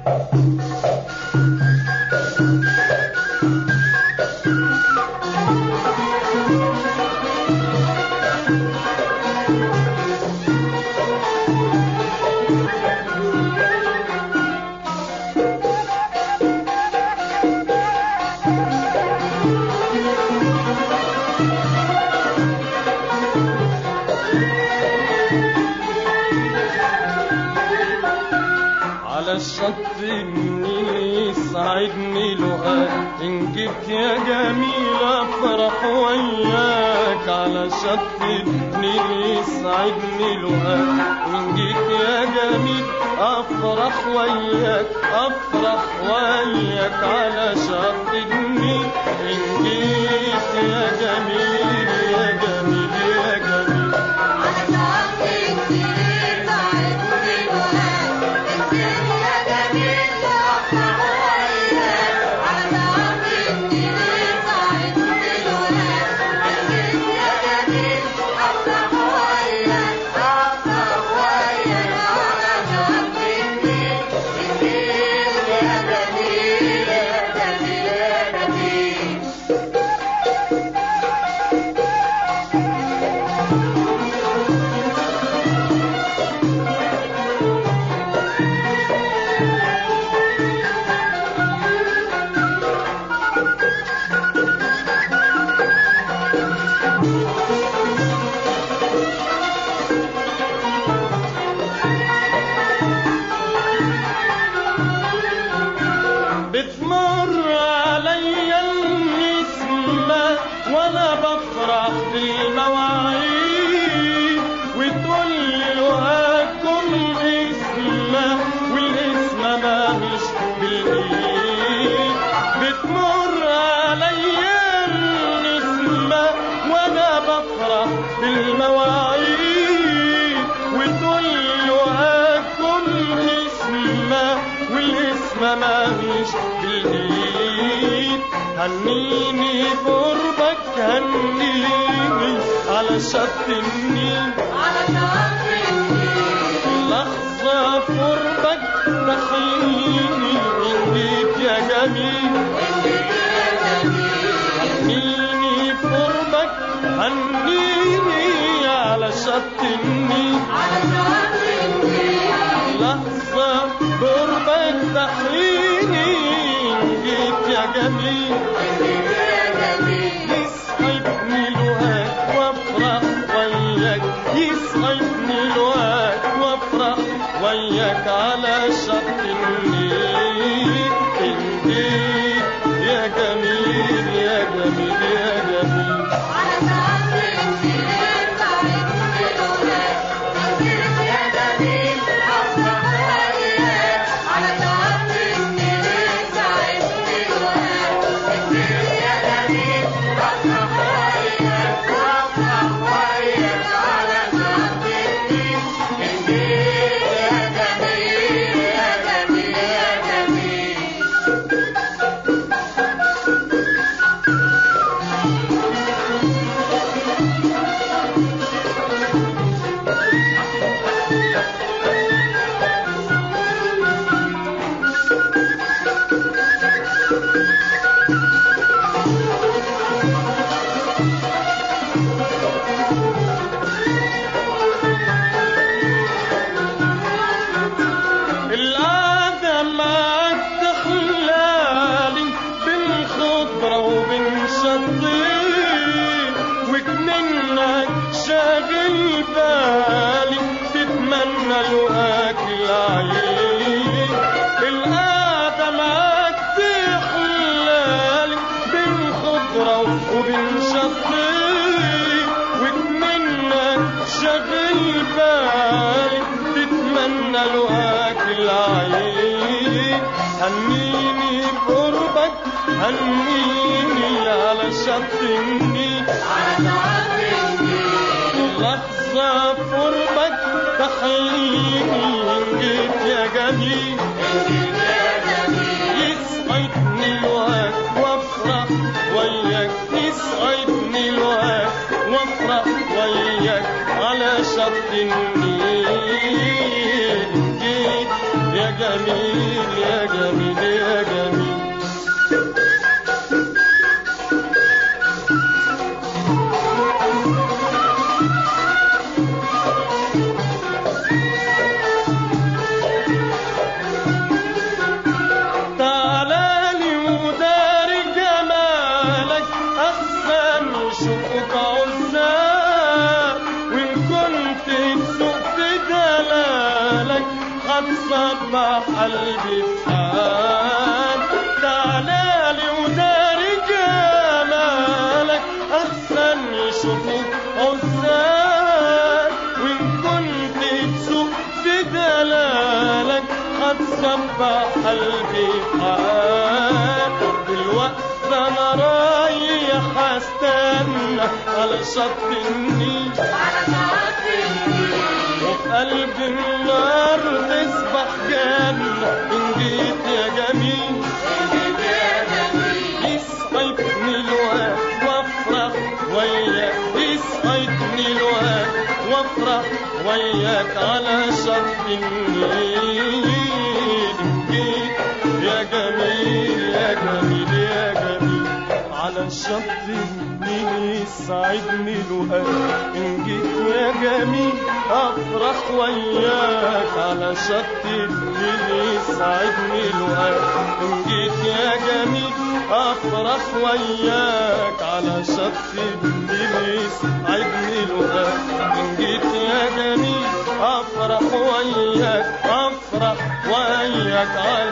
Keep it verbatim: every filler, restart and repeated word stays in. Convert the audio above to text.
الشط النيل يسعدني لقاك، إن جيت يا جميل أفرح وياك. على شط النيل يسعدني لقاك، إن جيت يا جميل أفرح وياك، أفرح وياك. على شط النيل إن جيت يا جميل يا جميل يا جميل. بتمر عليا النسمة وانا بفرح بالمواعيد، وتقول لي لقاكم اسمة والاسمة ماهيش بالايد. بتمر عليا النسمة وانا بفرح بالمواعيد، وتقول لي لقاكم اسمة والاسمة ماهيش بالايد. هنيني بقربك هنيني على شط النيل، على شط النيل. لحظة في قربك تحييني، إن جيت يا جميل إن جيت يا جميل. هنيني بقربك هنيني على شط النيل، على شط النيل. لحظة بقربك تحييني، إن جيت يا جميل إن جيت يا جميل. يسعدني لقاك وافرح وياك، يسعدني لقاك وافرح وياك. على شط النيل إن جيت يا جميل يا جميل يا جميل. على شط النيل ساعدني لقاك، إن جيت يا جميل أفرح وياك. على شط النيل ساعدني لقاك، إن جيت يا جميل أفرح وياك، أفرح وياك. على شط النيل إن جيت يا جميل يا جميل يا جميل. القعدة معاك تحلالي بين خضرة وبين شطين، وكمنك شاغل بالي تتمنى لقاك العين. القعدة معاك تحلالي بين خضرة وبين شطين، وكمنك شاغل بالي تتمنى لقاك العين. هنيني بقربك هنيني على شط النيل، على شط النيل. لحظة في قربك تحييني، إن جيت يا جميل إن جيت يا جميل. يسعدني لقاك وافرح وياك، يسعدني لقاك وافرح وياك. على شط النيل جيت يا جميل جميل يا جميل يا جميل. تعالالي وداري جمالك أحسن يشوفوك عزاب، وإن كنت تسوق في دلالك هتصبح قلبي بحال. تعالالي وداري جمالك أحسن يشوفوك عزاب، وإن كنت تسوق في دلالك هتصبح قلبي بحال. دلوقتي أنا رايح أستنى على شط النيل، وفي قلب النار تصبح جنة إن جيت يا جميل. يسعدني الوقت وافرح وياك، يسعدني الوقت وافرح وياك على شط النيل. جيت يا جميل يا جميل يا جميل على شط النيل. يسعدني الوقت إن جيت يا جميل أفرح وياك على شط النيل. يسعدني الوقت إن جيت يا جميل أفرح وياك على شط النيل. يسعدني الوقت إن جيت يا جميل أفرح وياك، أفرح وياك